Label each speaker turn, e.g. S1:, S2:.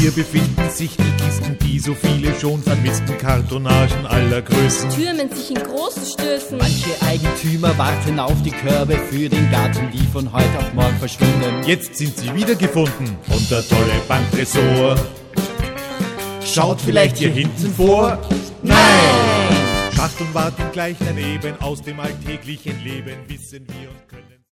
S1: Hier befinden sich die Kisten, die so viele schon vermissten Kartonagen aller Größen
S2: türmen sich in großen Stößen.
S3: Manche Eigentümer warten auf die Körbe für den Garten, die von heute auf morgen verschwinden.
S1: Jetzt sind sie wiedergefunden und der tolle Banktresor schaut vielleicht hier hinten vor. Nein! Schachteln warten gleich daneben, aus dem alltäglichen Leben wissen wir und können